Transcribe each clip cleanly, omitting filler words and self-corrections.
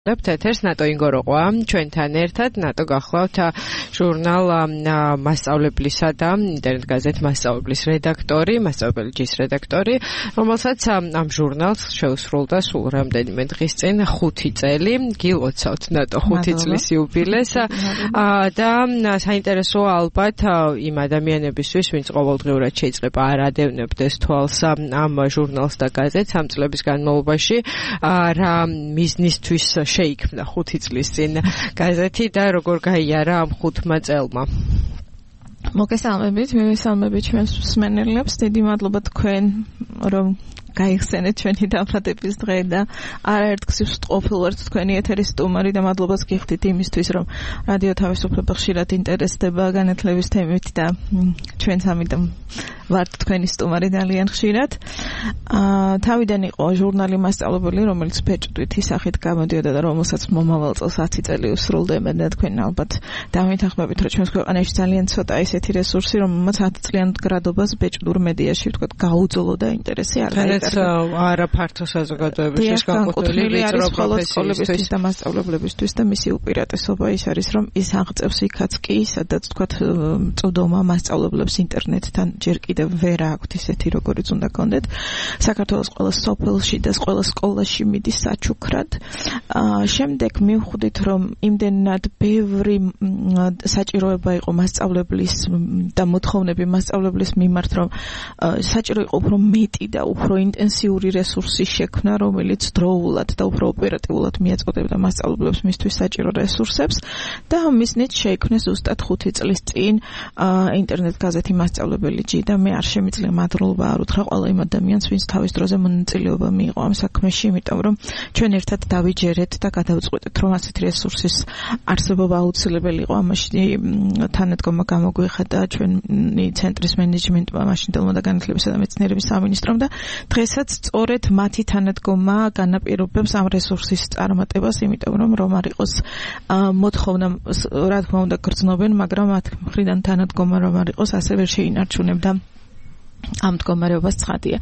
ეთერს ნატო ინგოროყვა ჩვენთან ერთად ნატო გახლავთ ჟურნალ მასწავლებლისა და ინტერნეტ გაზეთ მასწავლებლის რედაქტორი, მასწავლებლების რედაქტორი, რომელსაც ამ ჟურნალს შეუსრულდა სულ რამდენიმე დღის წინ 5 წელი, გილოცავთ ნატო 5 წლის იუბილეს და საინტერესოა ალბათ იმ ადამიანებისთვის, ვინც ყოველდღიურად შეიძლება არ ადევნებდეს თვალს ამ ჟურნალს და გაზეთს ამ წლების განმავლობაში, რა მიზნისთვის შეიქმნა 5 წლის წინ გაზეთი და როგორ გაიარა ამ 5 წელმა. მოგესალმებით, მივესალმებით ჩვენს მსმენელებს, დიდი მადლობა თქვენ, რომ გაიხსენეთ ჩვენი დამხატების დღე და არაერთ გზის ყოფილვართ თქვენი ეთერის სტუმარი და მადლობას გიხდით იმისთვის, რომ რადიო თავისუფლება ხშირად ინტერესდება განათლების თემით და ჩვენც ამიტომ ვართ თქვენი სტუმარი ძალიან ხშირად. თავიდან იყო ჟურნალი მასწავლებელი, რომელიც ბეჭდვითი სახით გამოდიოდა და რომელსაც მომავალ წელს 10 წელი უსრულდება და თქვენ ალბათ დამეთანხმებით, რომ ჩვენს ქვეყანაში ძალიან ცოტა ესეთი რესურსი, რომელმაც 10 წლიან გრადობას ბეჭდურ მედიაში ვთქვათ გაუძლო და ინტერესი არ არა ფართო საზოგადოებისთვის განკუთვნილი ვიწრო პროფესიისთვის და მასწავლებლებისთვის და მისი უპირატესობა ის არის, რომ ის აღწევს იქაც კი, სადაც ვთქვათ წვდომა მასწავლებლებს ინტერნეტთან ჯერ კიდევ ვერ აქვთ ისეთი, როგორიც უნდა გქონდეთ. საქართველოს ყველა სოფელში და ყველა სკოლაში მიდის საჩუქრად. შემდეგ მივხვდით, რომ იმდენად ბევრი საჭიროება იყო მასწავლებლის და მოთხოვნები მასწავლებლის მიმართ, რომ საჭირო იყო უფრო მეტი და უფრო ინტენსიური რესურსის შექმნა, რომელიც დროულად და უფრო ოპერატიულად მიაწოდებდა მასწავლებლებს მისთვის საჭირო რესურსებს და მისნით შეიქმნეს ზუსტად 5 წლის წინ ინტერნეტ გაზეთი მასწავლებელი G და მე არ შემიძლია მადლობა არ უთხრა ყველა იმ ადამიანს, ვინც თავის დროზე მონაწილეობა მიიღო ამ საქმეში, იმიტომ რომ ჩვენ ერთად დავიჯერეთ და გადავწყვეტეთ, რომ ასეთი რესურსის არსებობა აუცილებელი იყო. ამაში თანადგომა გამოგვიხადა ჩვენი ცენტრის მენეჯმენტმა, მაშინდელმა და განათლებისა და მეცნიერების სამინისტრომ და დღესაც სწორედ მათი თანადგომა განაპირობებს ამ რესურსის წარმატებას, იმიტომ რომ არ იყოს მოთხოვნა, რა თქმა უნდა გრძნობენ, მაგრამ მათ მხრიდან თანადგომა რომ არ იყოს, ასე ვერ შეინარჩუნებდა ამ მდგომარეობას ცხადია.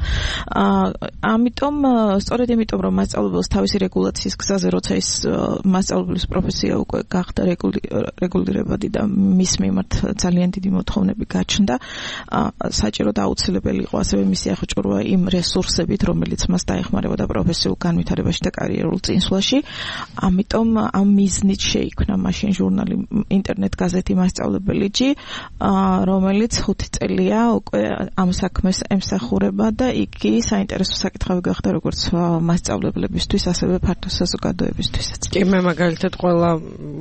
ამიტომ სწორედ იმიტომ რომ მასწავლებელს თავისი რეგულაციის გზაზე, როცა ის მასწავლებლის პროფესია უკვე გახდა რეგულირებადი და მის მიმართ ძალიან დიდი მოთხოვნები გაჩნდა, საჭირო და აუცილებელი იყო ასევე მისი აღჭურვა იმ რესურსებით, რომელიც მას დაეხმარებოდა პროფესიულ განვითარებაში და კარიერულ წინსვლაში. ამიტომ ამ მიზნით შეიქმნა მაშინ ჟურნალი ინტერნეტ გაზეთი მასწავლებელი G, რომელიც 5 წელია უკვე ამ საქმეს ემსახურება და იგი საინტერესო საკითხი გახდა როგორც მასწავლებლებისთვის, ასევე ფართო საზოგადოებისთვისაც. კი, მე მაგალითად ყველა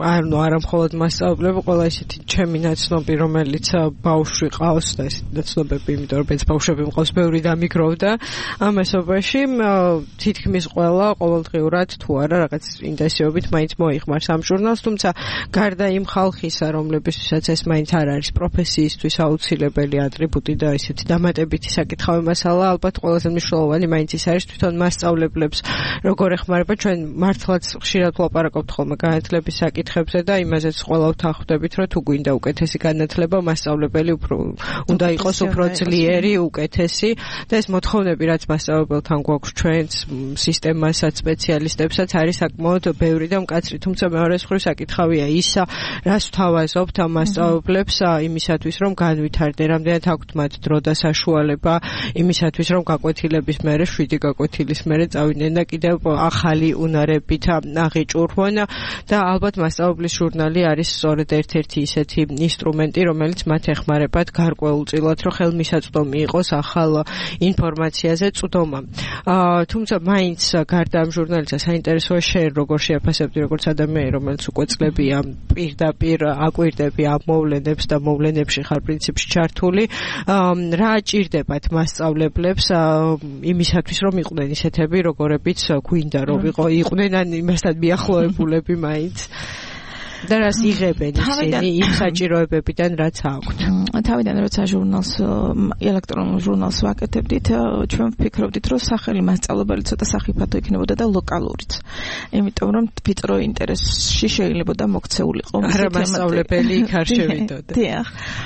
არა მხოლოდ მასწავლებლები, ყველა ისეთი ჩემი ნაცნობი, რომელიც ბავშვი ყავს და ესეთი ნაცნობები, იმიტომ რომ ბავშვები მყავს ბევრი დამიგროვდა ამ ესობაში, თითქმის ყველა ყოველდღიურად თუ არა რაღაც ინტენსივობით მაინც მოიხმარს ამ ჟურნალს, თუმცა გარდა იმ ხალხისა, რომლებისთვისაც ეს მაინც არ არის პროფესიისთვის აუცილებელი ატრიბუტი და ესეთი დამატებითი საკითხავი მასალა, ალბათ ყველაზე მნიშვნელოვანი მაინც ის არის თვითონ მასწავლებლებს როგორ ეხმარება. ჩვენ მართლაც ხშირად ვლაპარაკობთ ხოლმე განათლების საკითხებზე და იმაზეც ყველა ვთანხმდებით, რომ თუ გვინდა უკეთესი განათლება, მასწავლებელი უნდა იყოს უფრო ძლიერი, უკეთესი და ეს მოთხოვნები, რაც მასწავლებელთან გვაქვს ჩვენს სისტემასაც, სპეციალისტებსაც, არის საკმაოდ ბევრი და მკაცრი. თუმცა მეორე მხრივ საკითხავია ის, რას ვთავაზობთ ამ მასწავლებლებს იმისათვის, რომ განვითარდნენ, რამდენად აქვთ მათ დრო და საშუალება იმისათვის, რომ გაკვეთილების მერე, 7 გაკვეთილის მერე წავიდნენ და კიდევ ახალი უნარებით აღიჭურვონ და ალბათ მასწავლებლის ჟურნალი არის სწორედ ერთ-ერთი ისეთი ინსტრუმენტი, რომელიც მათ ეხმარებათ გარკვეულწილად, რომ ხელმისაწვდომი იყოს ახალ ინფორმაციაზე წვდომა. თუმცა მაინც გარდა ამ ჟურნალისა საინტერესოა შენ როგორ შეაფასებდი როგორც ადამიანი, რომელიც უკვე წლებია პირდაპირ აკვირდები ამ მოვლენებს და მოვლენებში ხარ პრინციპში ჩართული, რა ჭირდებათ მასწავლებლებს იმისათვის, რომ იყვნენ ისეთები, როგორებიც გვინდა რომ იყვნენ ან იმასთან მიახლოებულები მაინც და რას იღებენ ისინი იმ საჭიროებებიდან, რაც აქვთ. თავიდან როცა ჟურნალს ელექტრონულ ჟურნალს ვაკეთებდით, ჩვენ ვფიქრობდით, რომ სახელი მასწავლებელი ცოტა სახიფათო იქნებოდა და ლოკალურიც. იმიტომ რომ ვიწრო ინტერესში შეიძლება მოქცეულიყო არა მასწავლებელი იქ არ შევიდოდა. დიახ.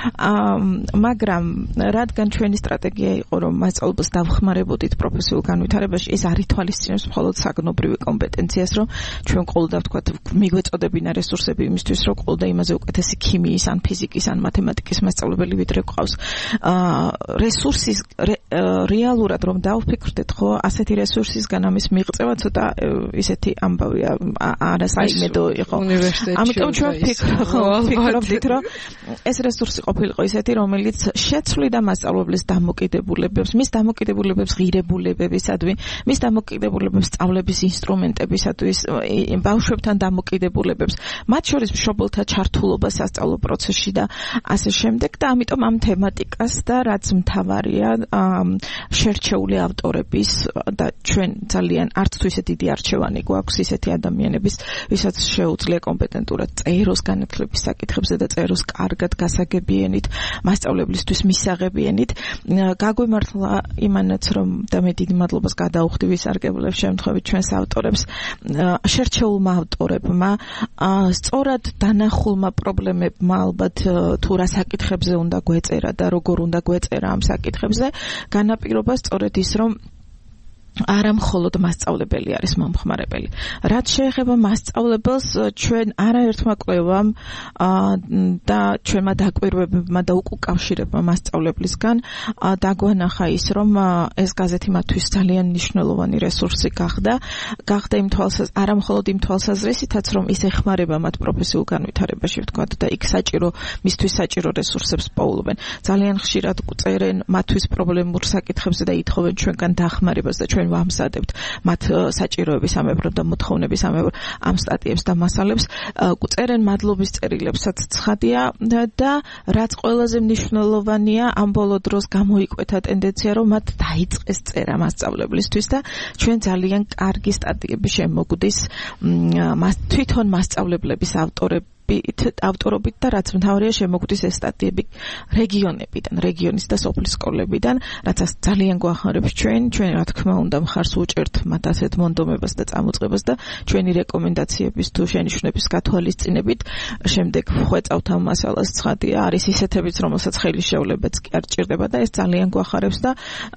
მაგრამ რადგან ჩვენი სტრატეგია იყო, რომ მასწავლებელს დავხმარებოდით პროფესიულ განვითარებაში, ეს არ ითვალისწინებს მხოლოდ საგნობრივი კომპეტენციას, რომ ჩვენ ყოლდა ვთქვათ, მიგვეწოდებინა რესურსები იმისთვის, რომ ყოლდა იმაზე უკეთესი ქიმიის ან ფიზიკის ან მათემატიკის მასწავლებელი ვიდრე გვყავს. რესურსის რეალურად რომ დავფიქრდეთ, ხო, ასეთი რესურსისგან ამის მიღწევა ცოტა ისეთი ამბავია, არასაიმედო იყო. ამიტომ ჩვენ ვფიქრობდით, რომ ეს რესურსი ყოფილიყო ისეთი, რომელიც შეცვლიდა მასწავლებლის დამოკიდებულებებს, მის დამოკიდებულებებს ღირებულებებისადმი, მის დამოკიდებულებებს სწავლების ინსტრუმენტებისადმი, ბავშვებთან დამოკიდებულებებს, მათ შორის მშობელთა ჩართულობა სასწავლო პროცესში და ასე შემდეგ და ამიტომ ამ თემატიკას და რაც მთავარია შერჩეული ავტორების და ჩვენ ძალიან არც თუ ისე დიდი არჩევანი გვაქვს ისეთი ადამიანების, ვისაც შეუძლია კომპეტენტურად წეროს განათლების საკითხებზე და წეროს კარგად გასაგებიენით, მასწავლებლისთვის მისაღებიენით. გაგვიმართლა იმანაც რომ და მე დიდი მადლობას გადაუხდი ვისარგებლებ შემთხვევით ჩვენს ავტორებს, შერჩეულმა ავტორებმა, სწორად დანახულმა პრობლემებმა ალბათ თუ რა საკითხებზე უნდა გვეწერა და როგორ უნდა გვეწერა ამ საკითხებზე, განაპირობა სწორედ ის, რომ არა მხოლოდ მასწავლებელი არის მომხმარებელი. რაც შეეხება მასწავლებელს, ჩვენ არაერთმა კვლევამ და ჩვენმა დაკვირვებებმა და უკავშირებმა მასწავლებლისგან დაგვანახა ის, რომ ეს გაზეთი მათთვის ძალიან მნიშვნელოვანი რესურსი გახდა არა მხოლოდ იმ თვალსაზრისითაც, რომ ის ეხმარება მათ პროფესიულ განვითარებაში, ვთქვათ, და იქ მისთვის საჭირო რესურსებს პოულობენ. ძალიან ხშირად წერენ მათთვის პრობლემურ საკითხებზე და ითხოვენ ჩვენგან დახმარებას და ჩვენ ვამზადებთ მათ საჭიროების ამებრად და მოთხოვნების ამებრად ამ სტატიებს და მასალებს, წერენ მადლობის წერილებსაც ცხადია და რაც ყველაზე მნიშვნელოვანია, ამ ბოლო დროს გამოიკვეთა ტენდენცია, რომ მათ დაიწყეს წერა მასწავლებლისთვის და ჩვენ ძალიან კარგი სტატიები შემოგვდის თვითონ მასწავლებლების ავტორობით და რაც მთავარია შემოგვდის ეს სტატიები რეგიონის და სოფლის სკოლებიდან, რაცაც ძალიან გვახარებს ჩვენ რა თქმა უნდა მხარს უჭერთ მათ ასეთ მონდომებას და წამოწყებას და ჩვენი რეკომენდაციების თუ შენიშვნების გათვალისწინებით შემდეგ ვხვეწავთ ამ მასალას. ცხადია, არის ისეთებიც, რომელსაც ხელის შევლებაც კი არ ჭირდება და ეს ძალიან გვახარებს და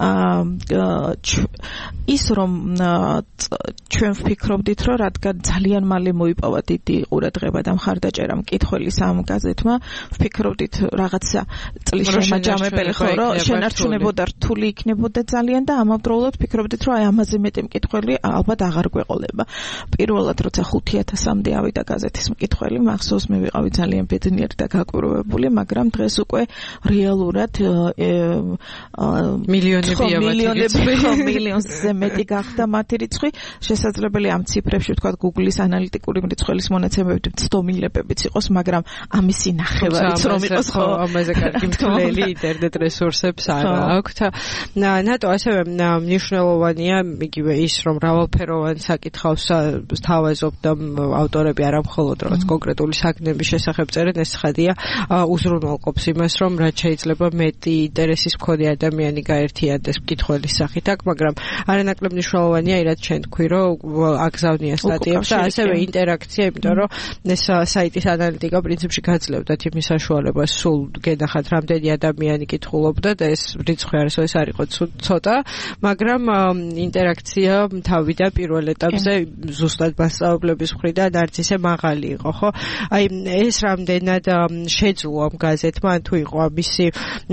ის რომ ჩვენ ვფიქრობდით, რომ რადგან ძალიან მალე მოიპოვა დიდი ყურადღება და მხარდაჭერა მკითხველის ამ გაზეთმა, ვფიქრობდით რაღაცა წლის შემაჯამებელი ხო, რომ შენარჩუნებოდა, რთული იქნებოდა ძალიან და ამავდროულად ვფიქრობდით, რომ აი ამაზე მეტი მკითხველი ალბათ აღარ გვეყოლება. პირველად როცა 5,000-მდე ავიდა გაზეთის მკითხველი, მახსოვს მე ვიყავი ძალიან ბედნიერი და გაკვირვებული, მაგრამ დღეს უკვე რეალურად მილიონზე მეტი გახდა მათი რიცხვი. შესაძლებელი ამ ციფრებში ვთქვათ Google-ის ანალიტიკური მრიცხველის მონაცემებით 100 მილიარდებიც იყოს, მაგრამ ამისი ნახევარიც რომ იყოს ხო, ამაზე კარგი მთლელი ინტერნეტ რესურსებს არ აქვთ. ნატო ასევე მნიშვნელოვანია იგივე ის, რომ მრავალფეროვან საკითხავს თავაზობთ ავტორები არა მხოლოდ რაღაც კონკრეტული საგნების შესახებ წერენ, ეს ხადია უზრუნველყოფს იმას, რომ რაც შეიძლება მეტი ინტერესის მქონე ადამიანი გაერთიანდეს მკითხველის სახით აქ, მაგრამ არანაკლებ მნიშვნელოვანია, რაც ჩვენ თქვი, რომ აგზავნია სტატიებს და ასევე ინტერაქცია, იმიტომ რომ ეს საიტის ანალიტიკა პრინციპში გაძლევდათ იმის საშუალებას, სულ გენახათ რამდენი ადამიანი კითხულობდა და ეს რიცხვი არის არ იყო ცოტა, მაგრამ ინტერაქცია თავიდან პირველ ეტაპზე ზუსტად მასწავლებლების მხრიდან არც ისე მაღალი იყო, ხო? აი ეს რამდენად შეძლო ამ გაზეთმა, თუ იყო ამისი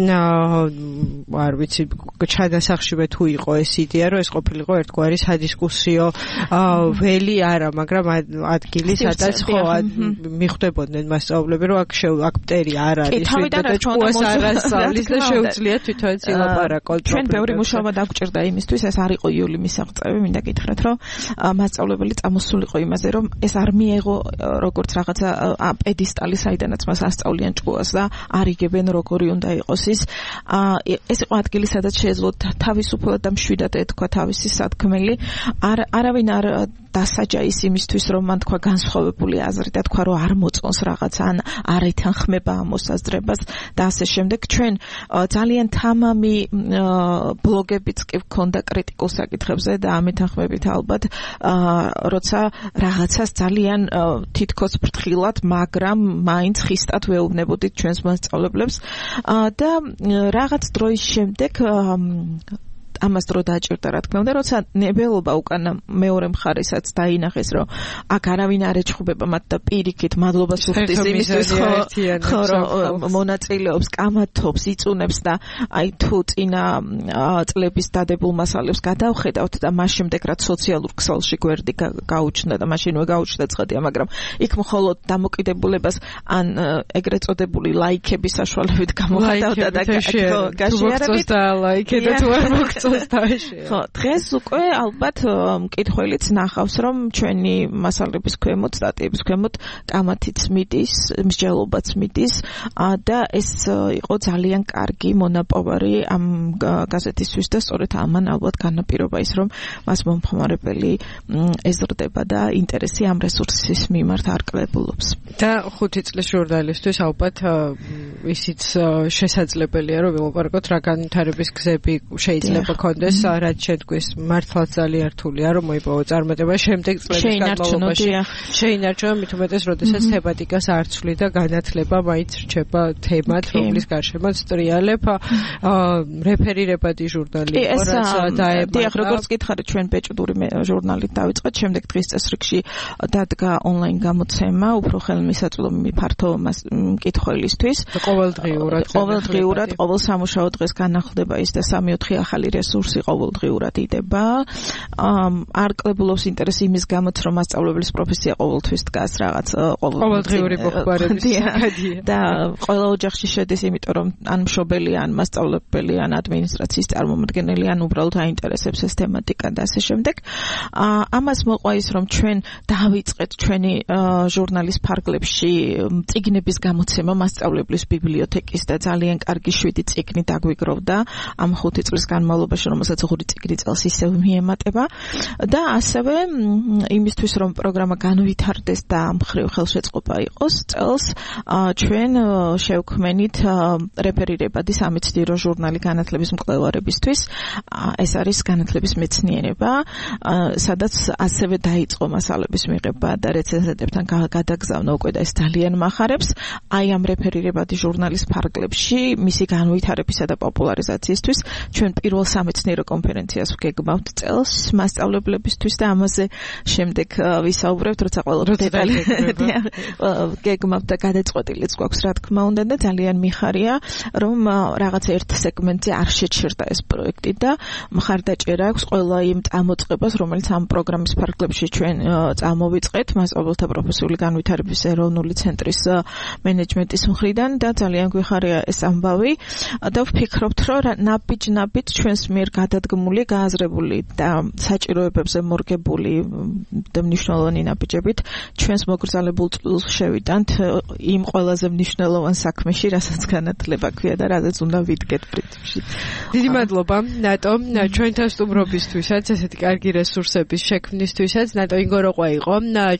არ ვიცი, ჩანასახშივე თუ იყო ეს იდეა, რომ ეს ყოფილიყო ერთგვარი სადისკუსიო ველი არა, მაგრამ ადგილი სადაც ხო მიხვდებოდნენ მასწავლებლები, რომ აქ მტერი არ არის და ჭკუას არ ასწავლის და შეუძლია თვითონაც ილაპარაკოს. ჩვენ ბევრი მუშაობა დაგვჭირდა იმისთვის, ეს არ იყო იული მისაღწევი, მინდა გითხრათ, რომ მასწავლებელი წამოსულიყო იმაზე, რომ ეს არ მიეღო როგორც რაღაცა პედისტალი, საიდანაც მას ასწავლიან ჭკუას და არიგებენ როგორი უნდა იყოს ის. ეს იყო ადგილი, სადაც შეეძლო თავისუფლად და მშვიდად ეთქვა თავისი სათქმელი. არავინ არ დასაჯა ის იმისთვის რომ მან თქვა განსხვავებული აზრი და თქვა რომ არ მოწონს რაღაც ან არ ეთანხმება ამ მოსაზრებას და ასე შემდეგ ჩვენ ძალიან თამამი ბლოგებიც კი გქონდა კრიტიკულ საკითხებზე და ამ ეთანხმებით ალბათ როცა რაღაცას ძალიან თითქოს ფრთხილად მაგრამ მაინც ხისტად ვეუბნებოდით ჩვენს მასწავლებლებს და რაღაც დროის შემდეგ ამას დრო დაჭირდა რა თქმა უნდა როცა ნებელობა უკანა მეორე მხარესაც დაინახეს რომ აქ არავინ არ ეჩხუბება მათ და პირიქით მადლობას უხდის იმისთვის ხო რომ მონაწილეობს კამათობს იწუნებს და აი თუ წინა წლების დადებულ მასალებს გადავხედავთ და მას შემდეგ რაც სოციალურ ქსელში გვერდი გაუჩნდა და მაშინვე გაუჩნდა ცხადია მაგრამ იქ მხოლოდ დამოკიდებულებას ან ეგრეთ წოდებული ლაიქების საშუალებით გამოხატავდა და გაშიარებით და ლაიქედა თუ არ მოგწონს ხო, დღეს უკვე ალბათ მკითხველიც ნახავს, რომ ჩვენი მასალების ქვემოთ, სტატიების ქვემოთ კამათიც მიდის, მსჯელობაც მიდის და ეს იყო ძალიან კარგი მონაპოვარი ამ გაზეთისთვის და სწორედ ამან ალბათ განაპირობა ის, რომ მას მომხმარებელი ეზრდება და ინტერესი ამ რესურსის მიმართ არკლებულობს. და 5 წლის ჟურნალისტვის ალბათ ისიც შესაძლებელია, რომ ვილაპარაკოთ რა განვითარების გზები შეიძლება კონდეს რაც შედგვის მართლაც ძალიან რთულია რომ მოიპოვო წარმატება შემდეგ წლების განმავლობაში შეინარჩუნა მით უმეტეს როდესაც თემატიკას არ ცვლი და განათლება მაინც რჩება თემად რომლის გარშემოც ტრიალებ რეფერირებადი ჟურნალი იყო რაც დაემატა დიახ როგორც გითხარით ჩვენ ბეჭდური ჟურნალით დავიწყეთ შემდეგ დღის წესრიგში დადგა ონლაინ გამოცემა უფრო ხელმისაწვდომი ფართო მკითხველისთვის ყოველდღიურად ყოველ სამუშაო დღეს განახლდება ის და 3-4 ახალი რესურსი ყოველდღიურად იდება. არკლებულობს ინტერესი იმის გამოც რომ მასწავლებლის პროფესია ყოველთვის დგას რაღაც ყოველდღიური მოხმარების საკადია. და ყველა ოჯახში შედის, იმიტომ რომ ან მშობელი, ან მასწავლებელი, ან ადმინისტრაციის წარმომადგენელი, ან უბრალოდ აინტერესებს ეს თემატიკა და ასე შემდეგ. ამას მოყვა ის რომ ჩვენ დავიწყეთ ჩვენი ჟურნალის ფარგლებში წიგნების გამოცემა მასწავლებლის ბიბლიოთეკის და ძალიან კარგი 7 წიგნი დაგვიგროვდა ამ 5 წლის განმავლობაში, რომელსაც 5 წიგნი წელს ისევ მიემატება და ასევე იმისთვის რომ პროგრამა განვითარდეს და მხრივ ხელშეწყობა იყოს წელს ჩვენ შევქმნით რეფერირებადი სამეცნიერო ჟურნალი განათლების მკვლევარებისთვის. ეს არის განათლების მეცნიერება, სადაც ასევე დაიწყო მასალების მიღება და რეცენზენტებთან გადაგზავნა უკვე და ეს ძალიან მახარებს. აი ამ რეფერირებადი ჟურნალის ფარგლებში მისი განვითარებისა და პოპულარიზაციისთვის ჩვენ პირველ სამეცნიერო კონფერენციას ვგეგმავთ წელს მასწავლებლებისთვის და ამაზე შემდეგ ვისაუბრებთ, როცა ყველა დეტალი გეგმავთ და გადაწყვეტილიც გვაქვს რა თქმა უნდა და ძალიან მიხარია რომ რაღაც ერთ სეგმენტზე არ შეჩერდა ეს პროექტი და მხარდაჭერა აქვს ყველა იმ წამოწყებას, რომელიც ამ პროგრამის ფარგლებში ჩვენ წამოვიწყეთ მასწავლებლთა პროფესიული განვითარების ეროვნული ცენტრის მენეჯმენტის მხრიდან და ძალიან გვიხარია ეს ამბავი და ვფიქრობთ რომ ნაბიჯ ჩვენს მიერ გადადგმული, გააზრებული და საჭიროებებზე მორგებული და მნიშვნელოვანი ნაბიჯებით ჩვენს მოგრძალებულ წვლილს შევიტანთ იმ ყველაზე მნიშვნელოვან საქმეში, რასაც განათლება ქვია და რაზეც უნდა ვიდგეთ პრინციპში. დიდი მადლობა ნატო ჩვენთან სტუმრობისთვისაც, ესეთი კარგი რესურსების შექმნისთვისაც. ნატო ინგოროყვა იყო